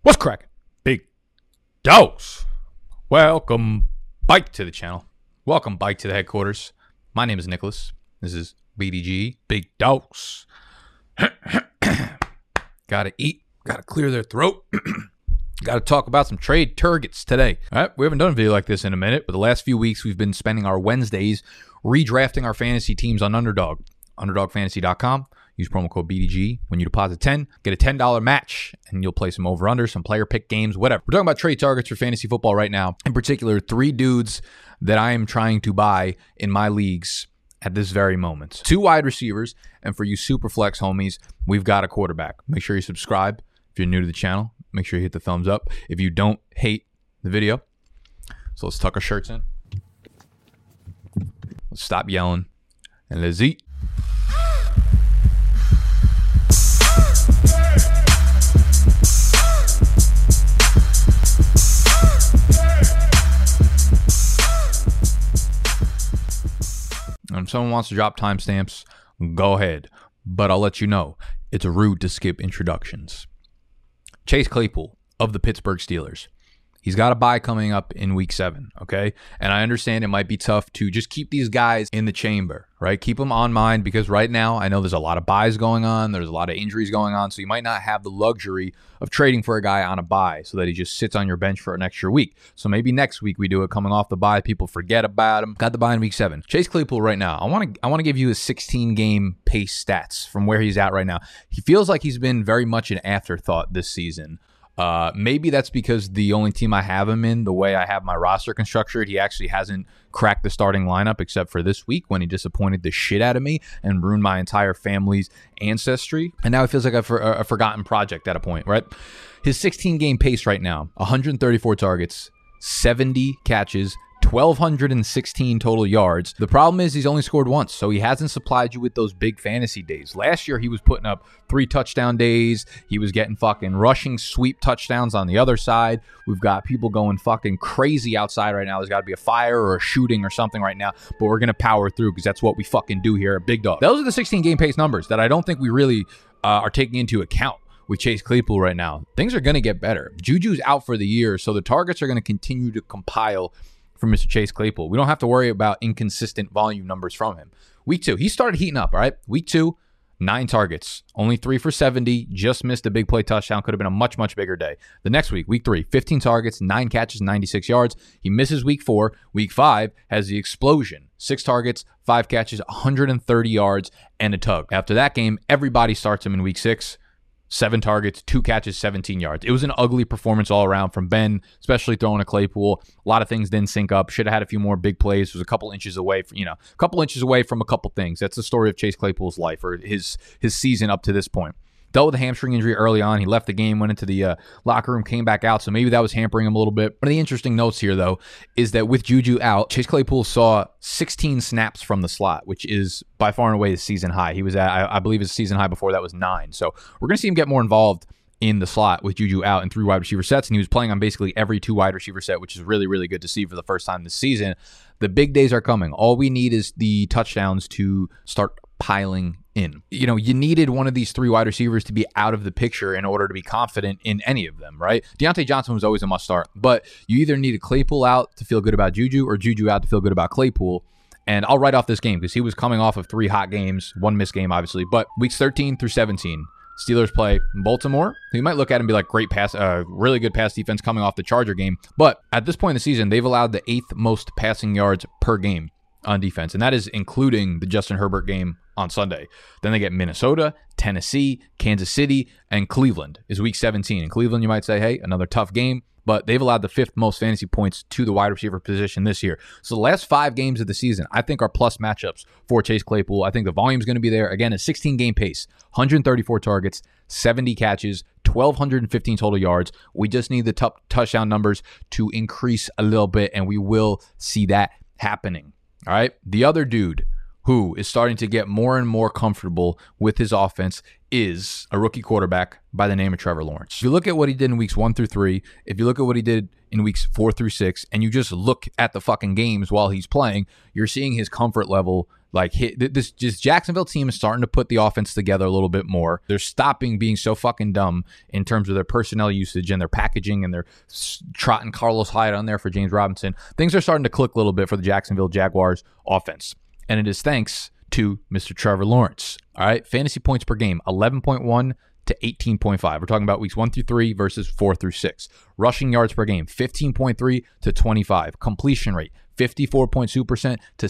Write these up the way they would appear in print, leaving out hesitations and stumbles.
What's cracking? Big dogs. Welcome back to the channel. Welcome back to the headquarters. My name is Nicholas. This is BDG, Big Dogs. Gotta eat. Gotta clear their throat. Gotta talk about some trade targets today. All right, we haven't done a video like this in a minute, but the last few weeks we've been spending our Wednesdays redrafting our fantasy teams on Underdog. UnderdogFantasy.com. Use promo code BDG. When you deposit 10, get a $10 match, and you'll play some over-under, some player pick games, whatever. We're talking about trade targets for fantasy football right now. In particular, 3 dudes that I am trying to buy in my leagues at this very moment. 2 wide receivers, and for you super flex homies, we've got a quarterback. Make sure you subscribe if you're new to the channel. Make sure you hit the thumbs up if you don't hate the video. So let's tuck our shirts in. Let's stop yelling, and let's eat. And if someone wants to drop timestamps, go ahead. But I'll let you know, it's rude to skip introductions. Chase Claypool of the Pittsburgh Steelers. He's got a bye coming up in week 7, okay? And I understand it might be tough to just keep these guys in the chamber, right? Keep them on mind because right now I know there's a lot of buys going on. There's a lot of injuries going on. So you might not have the luxury of trading for a guy on a bye so that he just sits on your bench for an extra week. So maybe next week we do it coming off the bye. People forget about him. Got the bye in week 7. Chase Claypool right now. I want to give you his 16-game pace stats from where he's at right now. He feels like he's been very much an afterthought this season. Maybe that's because the only team I have him in, the way I have my roster constructed, he actually hasn't cracked the starting lineup except for this week when he disappointed the shit out of me and ruined my entire family's ancestry. And now it feels like a forgotten project at a point, right? His 16-game pace right now, 134 targets, 70 catches, 1,216 total yards. The problem is he's only scored once, so he hasn't supplied you with those big fantasy days. Last year, he was putting up 3 touchdown days. He was getting fucking rushing sweep touchdowns on the other side. We've got people going fucking crazy outside right now. There's got to be a fire or a shooting or something right now, but we're going to power through because that's what we fucking do here at Big Dog. Those are the 16-game pace numbers that I don't think we really are taking into account with Chase Claypool right now. Things are going to get better. Juju's out for the year, so the targets are going to continue to compile from Mr. Chase Claypool. We don't have to worry about inconsistent volume numbers from him. Week 2, he started heating up, all right? Week 2, 9 targets, only 3 for 70, just missed a big play touchdown. Could have been a much, much bigger day. The next week, week 3, 15 targets, 9 catches, 96 yards. He misses week 4. Week 5 has the explosion. 6 targets, 5 catches, 130 yards, and a tug. After that game, everybody starts him in week 6. 7 targets, 2 catches, 17 yards. It was an ugly performance all around from Ben, especially throwing a Claypool. A lot of things didn't sync up. Should have had a few more big plays. Was a couple inches away from, a couple inches away from a couple things. That's the story of Chase Claypool's life or his season up to this point. Dealt with a hamstring injury early on. He left the game, went into the locker room, came back out. So maybe that was hampering him a little bit. One of the interesting notes here, though, is that with Juju out, Chase Claypool saw 16 snaps from the slot, which is by far and away his season high. He was at, I believe his season high before that was 9. So we're going to see him get more involved in the slot with Juju out in 3 wide receiver sets. And he was playing on basically every 2 wide receiver set, which is really, really good to see for the first time this season. The big days are coming. All we need is the touchdowns to start piling in. You needed one of these 3 wide receivers to be out of the picture in order to be confident in any of them, right? Deontay Johnson was always a must start, but you either needed Claypool out to feel good about Juju or Juju out to feel good about Claypool. And I'll write off this game because he was coming off of 3 hot games, 1 missed game, obviously, but weeks 13 through 17, Steelers play Baltimore. You might look at it and be like, great pass, really good pass defense coming off the Charger game. But at this point in the season, they've allowed the 8th most passing yards per game on defense, and that is including the Justin Herbert game on Sunday. Then they get Minnesota, Tennessee, Kansas City, and Cleveland is week 17. In Cleveland, you might say, hey, another tough game, but they've allowed the 5th most fantasy points to the wide receiver position this year. So the last 5 games of the season, I think, are plus matchups for Chase Claypool. I think the volume is going to be there. Again, a 16-game pace, 134 targets, 70 catches, 1,215 total yards. We just need the touchdown numbers to increase a little bit, and we will see that happening. All right, the other dude who is starting to get more and more comfortable with his offense is a rookie quarterback by the name of Trevor Lawrence. If you look at what he did in weeks 1 through 3, if you look at what he did in weeks 4 through 6, and you just look at the fucking games while he's playing, you're seeing his comfort level Like this Jacksonville team is starting to put the offense together a little bit more. They're stopping being so fucking dumb in terms of their personnel usage and their packaging, and they're trotting Carlos Hyde on there for James Robinson. Things are starting to click a little bit for the Jacksonville Jaguars offense. And it is thanks to Mr. Trevor Lawrence. All right, fantasy points per game, 11.1 to 18.5. We're talking about weeks 1 through 3 versus 4 through 6. Rushing yards per game, 15.3 to 25. Completion rate, 54.2% to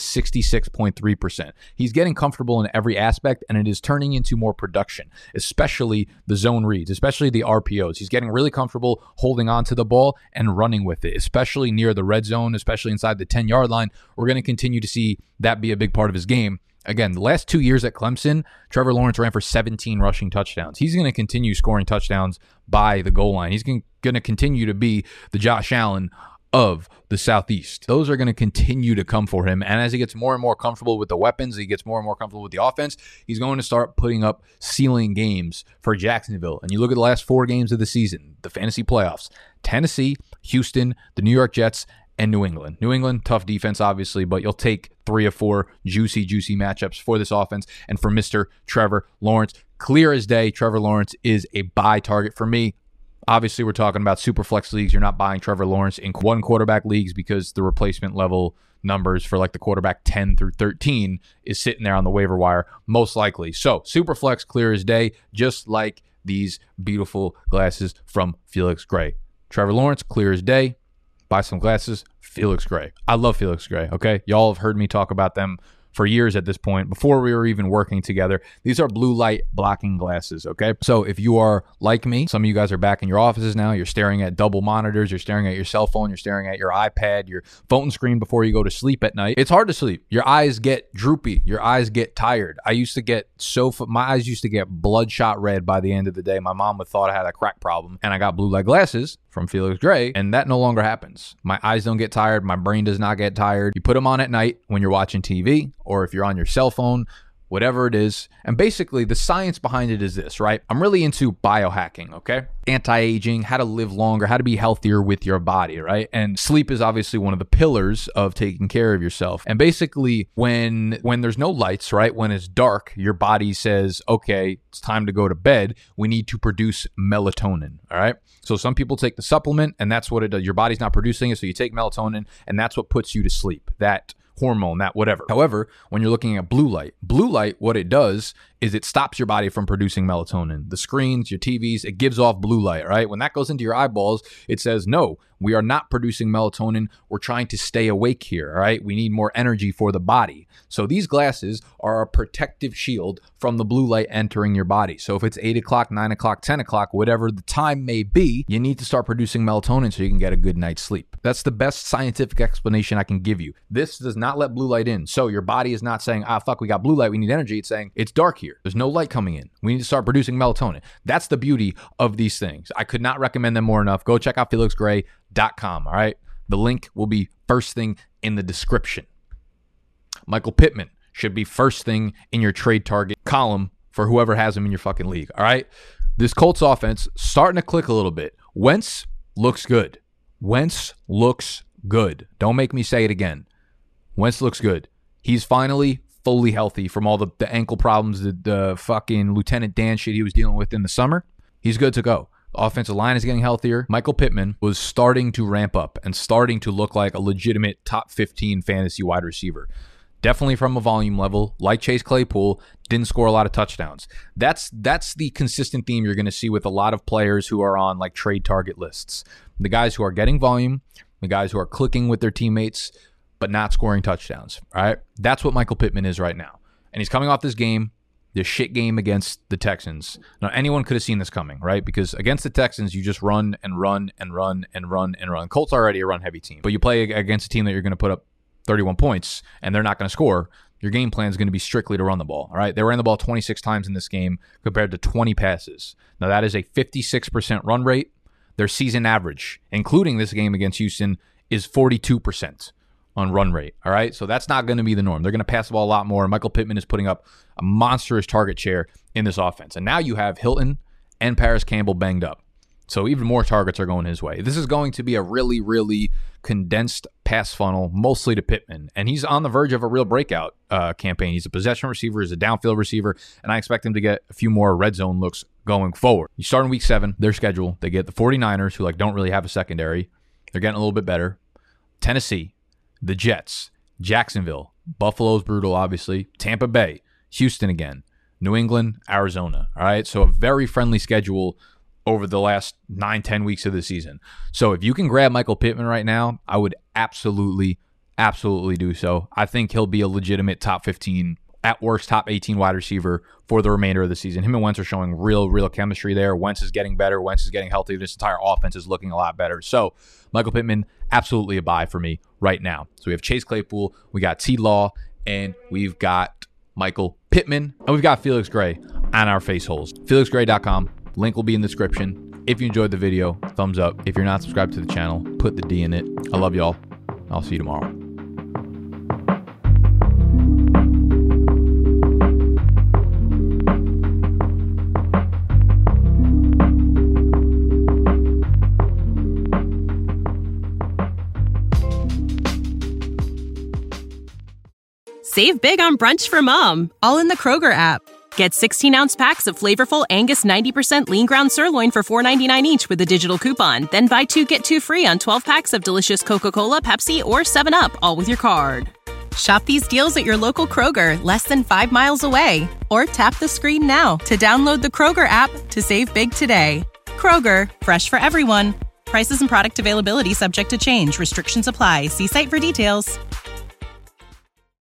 66.3%. He's getting comfortable in every aspect, and it is turning into more production, especially the zone reads, especially the RPOs. He's getting really comfortable holding on to the ball and running with it, especially near the red zone, especially inside the 10-yard line. We're going to continue to see that be a big part of his game. Again, the last 2 years at Clemson, Trevor Lawrence ran for 17 rushing touchdowns. He's going to continue scoring touchdowns by the goal line. He's going to continue to be the Josh Allen of the Southeast. Those are going to continue to come for him. And as he gets more and more comfortable with the weapons, he gets more and more comfortable with the offense, he's going to start putting up ceiling games for Jacksonville. And you look at the last 4 games of the season, the fantasy playoffs, Tennessee, Houston, the New York Jets, and New England. New England, tough defense, obviously, but you'll take 3 or 4 juicy matchups for this offense. And for Mr. Trevor Lawrence, clear as day, Trevor Lawrence is a buy target for me. Obviously, we're talking about super flex leagues. You're not buying Trevor Lawrence in one quarterback leagues because the replacement level numbers for like the quarterback 10 through 13 is sitting there on the waiver wire, most likely. So super flex, clear as day, just like these beautiful glasses from Felix Gray. Trevor Lawrence, clear as day. Buy some glasses, Felix Gray. I love Felix Gray, okay? Y'all have heard me talk about them for years at this point, before we were even working together. These are blue light blocking glasses, okay? So if you are like me, some of you guys are back in your offices now, you're staring at double monitors, you're staring at your cell phone, you're staring at your iPad, your phone screen before you go to sleep at night. It's hard to sleep. Your eyes get droopy. Your eyes get tired. I used to get my eyes used to get bloodshot red by the end of the day. My mom would thought I had a crack problem, and I got blue light glasses from Felix Gray, and that no longer happens. My eyes don't get tired. My brain does not get tired. You put them on at night when you're watching TV, or if you're on your cell phone, whatever it is. And basically, the science behind it is this, right? I'm really into biohacking, okay? Anti-aging, how to live longer, how to be healthier with your body, right? And sleep is obviously one of the pillars of taking care of yourself. And basically, when there's no lights, right? When it's dark, your body says, okay, it's time to go to bed. We need to produce melatonin, all right? So some people take the supplement, and that's what it does. Your body's not producing it, so you take melatonin, and that's what puts you to sleep. That hormone, that whatever. However, when you're looking at blue light, what it does is it stops your body from producing melatonin. The screens, your TVs, it gives off blue light, right? When that goes into your eyeballs, it says, no, we are not producing melatonin. We're trying to stay awake here, all right? We need more energy for the body. So these glasses are a protective shield from the blue light entering your body. So if it's 8 o'clock, 9 o'clock, 10 o'clock, whatever the time may be, you need to start producing melatonin so you can get a good night's sleep. That's the best scientific explanation I can give you. This does not let blue light in. So your body is not saying, fuck, we got blue light, we need energy. It's saying, it's dark here. There's no light coming in. We need to start producing melatonin. That's the beauty of these things. I could not recommend them more enough. Go check out FelixGray.com, all right? The link will be first thing in the description. Michael Pittman should be first thing in your trade target column for whoever has him in your fucking league, all right? This Colts offense starting to click a little bit. Wentz looks good. Wentz looks good. Don't make me say it again. Wentz looks good. He's finally fully healthy from all the ankle problems, the fucking Lieutenant Dan shit he was dealing with in the summer. He's good to go. The offensive line is getting healthier. Michael Pittman was starting to ramp up and starting to look like a legitimate top 15 fantasy wide receiver. Definitely from a volume level, like Chase Claypool, didn't score a lot of touchdowns. That's the consistent theme you're going to see with a lot of players who are on like trade target lists. The guys who are getting volume, the guys who are clicking with their teammates, but not scoring touchdowns, all right? That's what Michael Pittman is right now. And he's coming off this shit game against the Texans. Now, anyone could have seen this coming, right? Because against the Texans, you just run and run and run and run and run. Colts are already a run-heavy team, but you play against a team that you're going to put up 31 points, and they're not going to score. Your game plan is going to be strictly to run the ball, all right? They ran the ball 26 times in this game compared to 20 passes. Now, that is a 56% run rate. Their season average, including this game against Houston, is 42% on run rate, all right? So that's not going to be the norm. They're going to pass the ball a lot more. Michael Pittman is putting up a monstrous target share in this offense. And now you have Hilton and Paris Campbell banged up. So even more targets are going his way. This is going to be a really, really condensed pass funnel, mostly to Pittman. And he's on the verge of a real breakout campaign. He's a possession receiver, he's a downfield receiver, and I expect him to get a few more red zone looks going forward. You start in week 7, their schedule. They get the 49ers, who don't really have a secondary. They're getting a little bit better. Tennessee, the Jets, Jacksonville, Buffalo's brutal, obviously, Tampa Bay, Houston again, New England, Arizona. All right, so a very friendly schedule over the last 9-10 weeks of the season. So if you can grab Michael Pittman right now, I would absolutely do so. I think he'll be a legitimate top 15, at worst top 18 wide receiver for the remainder of the season. Him and Wentz are showing real chemistry there. Wentz is getting better. Wentz is getting healthy. This entire offense is looking a lot better. So Michael Pittman, absolutely a buy for me right now. So we have Chase Claypool, we got T. Law, and we've got Michael Pittman, and we've got Felix Gray on our face holes. FelixGray.com. Link will be in the description. If you enjoyed the video, thumbs up. If you're not subscribed to the channel, put the D in it. I love y'all. I'll see you tomorrow. Save big on brunch for mom, all in the Kroger app. Get 16-ounce packs of flavorful Angus 90% lean ground sirloin for $4.99 each with a digital coupon. Then buy 2, get 2 free on 12 packs of delicious Coca-Cola, Pepsi, or 7-Up, all with your card. Shop these deals at your local Kroger, less than 5 miles away. Or tap the screen now to download the Kroger app to save big today. Kroger, fresh for everyone. Prices and product availability subject to change. Restrictions apply. See site for details.